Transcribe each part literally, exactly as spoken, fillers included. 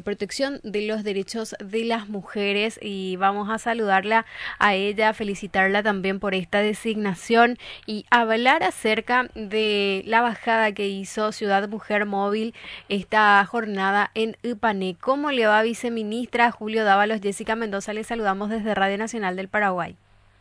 protección de los derechos de las mujeres, y vamos a saludarla a ella, felicitarla también por esta designación y hablar acerca de la bajada que hizo Ciudad Mujer Móvil esta jornada en Ipané. ¿Cómo le va, viceministra? Julio Dávalos, Jessica Mendoza, le saludamos desde Radio Nacional del Paraguay.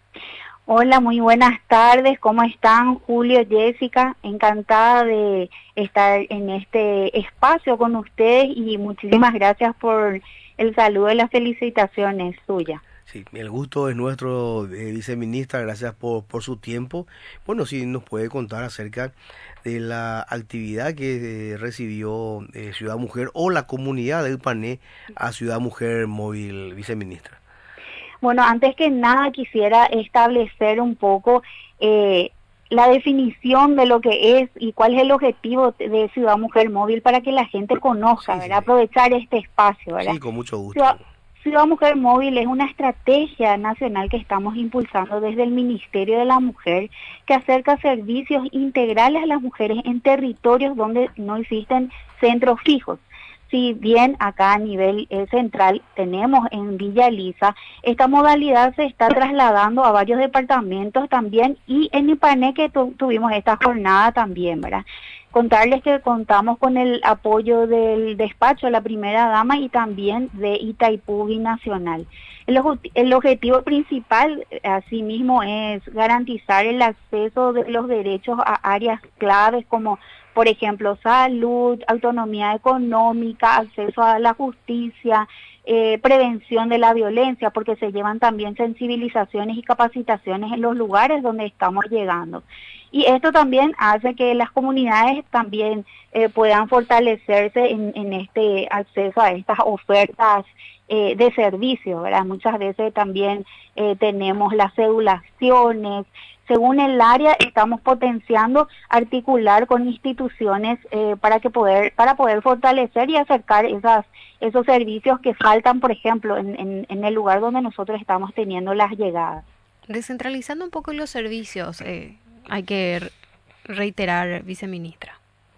Hola, muy buenas tardes, ¿cómo están Julio, Jessica? Encantada de estar en este espacio con ustedes y muchísimas gracias por el saludo y las felicitaciones suyas. Sí, el gusto es nuestro, eh, viceministra, gracias por, por su tiempo. Bueno, si nos puede contar acerca de la actividad que eh, recibió eh, Ciudad Mujer o la comunidad de Ipané a Ciudad Mujer Móvil, viceministra. Bueno, antes que nada quisiera establecer un poco eh, la definición de lo que es y cuál es el objetivo de Ciudad Mujer Móvil para que la gente conozca, Sí, ¿verdad? sí. Aprovechar este espacio, ¿verdad? Sí, con mucho gusto. Ciudad, Ciudad Mujer Móvil es una estrategia nacional que estamos impulsando desde el Ministerio de la Mujer, que acerca servicios integrales a las mujeres en territorios donde no existen centros fijos. Si bien acá a nivel eh, central tenemos en Villa Elisa, esta modalidad se está trasladando a varios departamentos también, y en Ipané que tu, tuvimos esta jornada también, ¿verdad? Contarles que contamos con el apoyo del despacho de la primera dama y también de Itaipú Binacional. El, el objetivo principal, asimismo, es garantizar el acceso de los derechos a áreas claves como, por ejemplo, salud, autonomía económica, acceso a la justicia, eh, prevención de la violencia, porque se llevan también sensibilizaciones y capacitaciones en los lugares donde estamos llegando. Y esto también hace que las comunidades también eh, puedan fortalecerse en, en este acceso a estas ofertas eh, de servicios, ¿verdad? Muchas veces también eh, tenemos las cedulaciones. Según el área, estamos potenciando articular con instituciones eh, para que poder para poder fortalecer y acercar esas esos servicios que faltan, por ejemplo, en, en, en el lugar donde nosotros estamos teniendo las llegadas. Descentralizando un poco los servicios, eh, hay que reiterar, viceministra.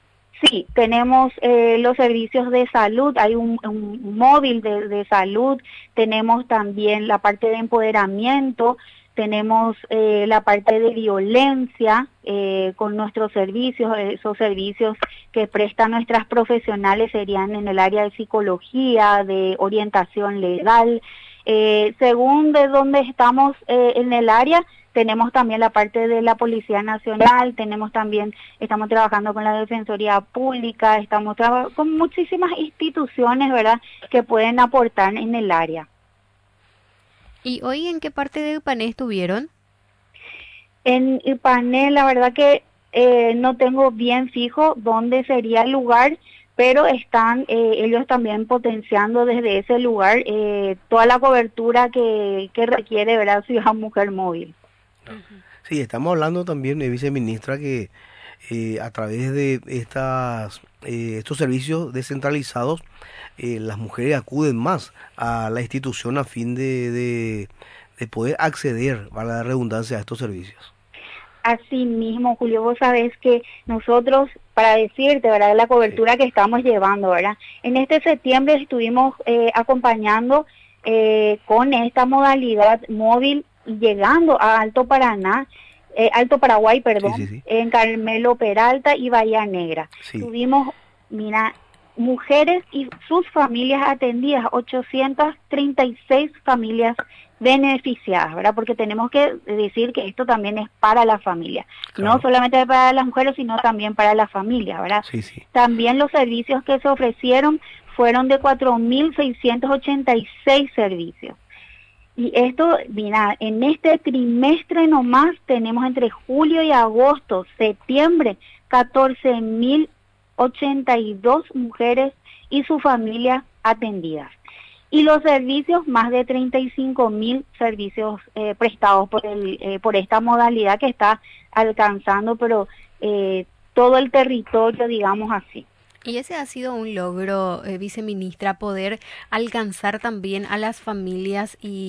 Sí, tenemos eh, los servicios de salud, hay un, un móvil de, de salud, tenemos también la parte de empoderamiento, tenemos eh, la parte de violencia eh, con nuestros servicios, esos servicios que prestan nuestras profesionales serían en el área de psicología, de orientación legal. Eh, según de dónde estamos eh, en el área, tenemos también la parte de la Policía Nacional, tenemos también, estamos trabajando con la Defensoría Pública, estamos trabajando con muchísimas instituciones, ¿verdad?, que pueden aportar en el área. ¿Y hoy en qué parte de Ipané estuvieron? En Ipané, la verdad que eh, no tengo bien fijo dónde sería el lugar, pero están eh, ellos también potenciando desde ese lugar eh, toda la cobertura que, que requiere, ¿verdad?, Ciudad Mujer Móvil. Sí, estamos hablando también, eh, viceministra, que eh, a través de estas eh, estos servicios descentralizados, eh, las mujeres acuden más a la institución a fin de, de, de poder acceder, para la redundancia, a estos servicios. Así mismo, Julio, vos sabés que nosotros, para decirte, ¿verdad?, la cobertura sí. que estamos llevando, ¿verdad? En este septiembre estuvimos eh, acompañando eh, con esta modalidad móvil, llegando a Alto Paraná, eh, Alto Paraguay, perdón, sí, sí, sí. en Carmelo Peralta y Bahía Negra. Sí. Tuvimos, mira, mujeres y sus familias atendidas, ochocientas treinta y seis familias beneficiadas, ¿verdad? Porque tenemos que decir que esto también es para la familia, claro. No solamente para las mujeres, sino también para la familia, ¿verdad? Sí, sí. También los servicios que se ofrecieron fueron de cuatro mil seiscientos ochenta y seis servicios. Y esto, mira, en este trimestre nomás tenemos entre julio y agosto, septiembre, catorce mil ochenta y dos mujeres y su familia atendidas. Y los servicios, más de treinta y cinco mil servicios eh, prestados por, el, eh, por esta modalidad que está alcanzando, pero eh, todo el territorio, digamos así. Y ese ha sido un logro, eh, viceministra, poder alcanzar también a las familias y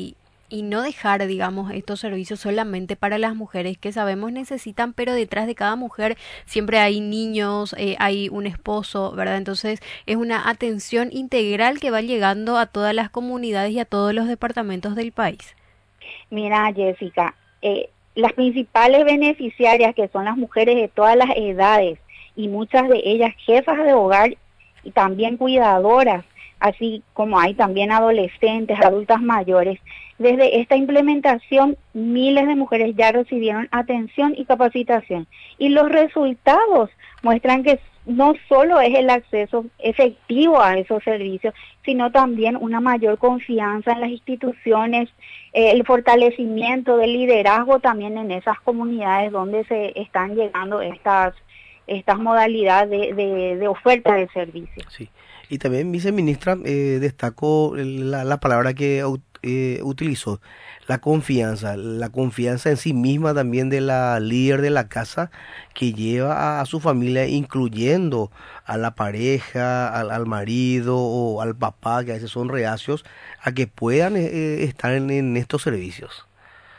y no dejar, digamos, estos servicios solamente para las mujeres que sabemos necesitan, pero detrás de cada mujer siempre hay niños, eh, hay un esposo, ¿verdad? Entonces es una atención integral que va llegando a todas las comunidades y a todos los departamentos del país. Mira, Jessica, eh, las principales beneficiarias, que son las mujeres de todas las edades y muchas de ellas jefas de hogar y también cuidadoras, así como hay también adolescentes, adultas mayores. Desde esta implementación, miles de mujeres ya recibieron atención y capacitación. Y los resultados muestran que no solo es el acceso efectivo a esos servicios, sino también una mayor confianza en las instituciones, eh, el fortalecimiento del liderazgo también en esas comunidades donde se están llegando estas estas modalidades de, de, de oferta de servicios. Sí, y también, viceministra, eh, destaco la, la palabra que eh, utilizó, la confianza, la confianza en sí misma también de la líder de la casa que lleva a, a su familia, incluyendo a la pareja, al, al marido o al papá, que a veces son reacios, a que puedan eh, estar en, en estos servicios.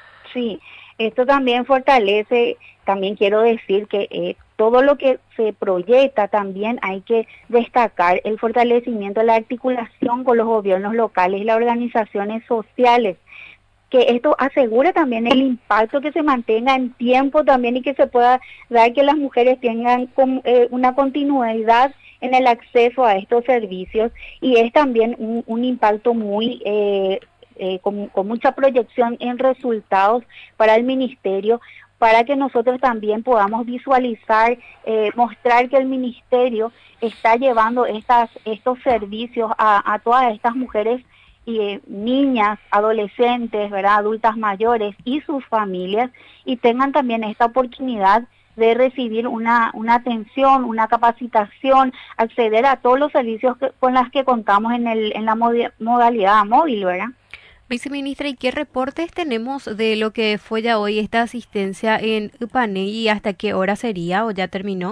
Sí, esto también fortalece, también quiero decir que eh, todo lo que se proyecta también hay que destacar el fortalecimiento de la articulación con los gobiernos locales y las organizaciones sociales, que esto asegura también el impacto, que se mantenga en tiempo también y que se pueda dar que las mujeres tengan con, eh, una continuidad en el acceso a estos servicios, y es también un, un impacto muy eh, eh, con, con mucha proyección en resultados para el ministerio, para que nosotros también podamos visualizar, eh, mostrar que el ministerio está llevando estas, estos servicios a, a todas estas mujeres y eh, niñas, adolescentes, ¿verdad?, adultas mayores y sus familias, y tengan también esta oportunidad de recibir una, una atención, una capacitación, acceder a todos los servicios que, con los que contamos en, el, en la modalidad móvil, ¿verdad? Viceministra, ¿y qué reportes tenemos de lo que fue ya hoy esta asistencia en Ipané y hasta qué hora sería o ya terminó?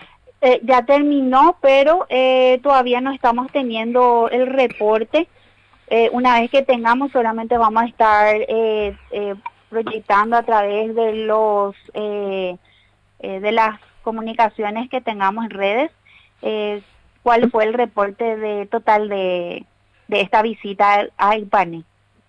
Eh, ya terminó, pero eh, todavía no estamos teniendo el reporte. Eh, una vez que tengamos, solamente vamos a estar eh, eh, proyectando a través de los eh, eh, de las comunicaciones que tengamos en redes eh, cuál fue el reporte de total de, de esta visita a Ipané.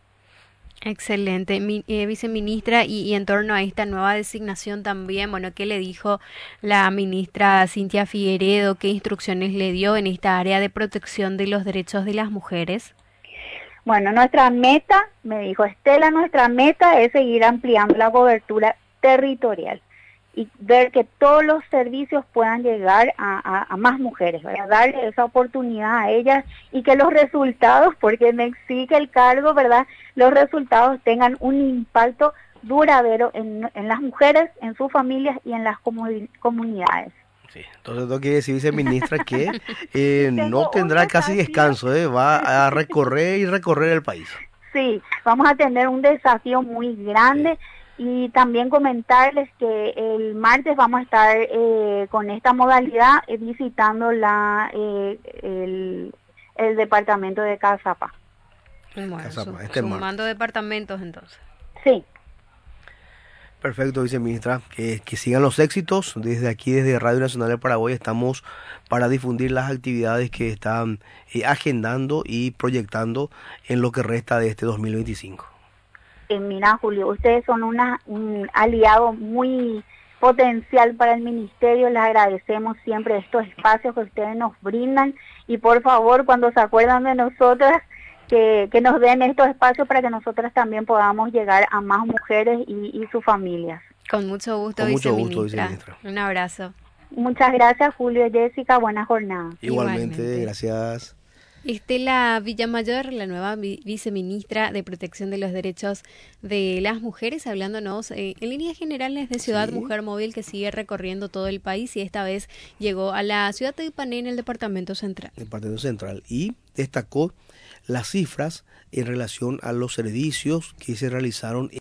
Excelente, Mi, eh, viceministra, y, y en torno a esta nueva designación también, bueno, ¿qué le dijo la ministra Cynthia Figueredo? ¿Qué instrucciones le dio en esta área de protección de los derechos de las mujeres? Bueno, nuestra meta, me dijo Estela, nuestra meta es seguir ampliando la cobertura territorial y ver que todos los servicios puedan llegar a, a, a más mujeres, ¿verdad? Darle esa oportunidad a ellas y que los resultados, porque me exige el cargo, ¿verdad?, los resultados tengan un impacto duradero en, en las mujeres, en sus familias y en las comu comunidades. Sí, entonces tengo que decir, viceministra, que eh, no tendrá casi descanso, ¿eh? Va a recorrer y recorrer el país. Sí, vamos a tener un desafío muy grande. Sí. Y también comentarles que el martes vamos a estar eh, con esta modalidad eh, visitando la eh, el, el departamento de Cazapá. Bueno, Cazapá, este sumando departamentos entonces. Sí. Perfecto, viceministra, que, que sigan los éxitos. Desde aquí, desde Radio Nacional de Paraguay, estamos para difundir las actividades que están eh, agendando y proyectando en lo que resta de este dos mil veinticinco. Eh, mira, Julio, ustedes son una, un aliado muy potencial para el ministerio. Les agradecemos siempre estos espacios que ustedes nos brindan y por favor, cuando se acuerdan de nosotras, que, que nos den estos espacios para que nosotras también podamos llegar a más mujeres y, y sus familias. Con mucho gusto, Con mucho viceministra. gusto, viceministra. Un abrazo. Muchas gracias, Julio y Jessica. Buena jornada. Igualmente, Igualmente. Gracias. Estela Villamayor, la nueva viceministra de Protección de los Derechos de las Mujeres, hablándonos eh, en líneas generales de Ciudad sí. Mujer Móvil, que sigue recorriendo todo el país y esta vez llegó a la ciudad de Ipané, en el Departamento Central. Departamento Central, y destacó las cifras en relación a los servicios que se realizaron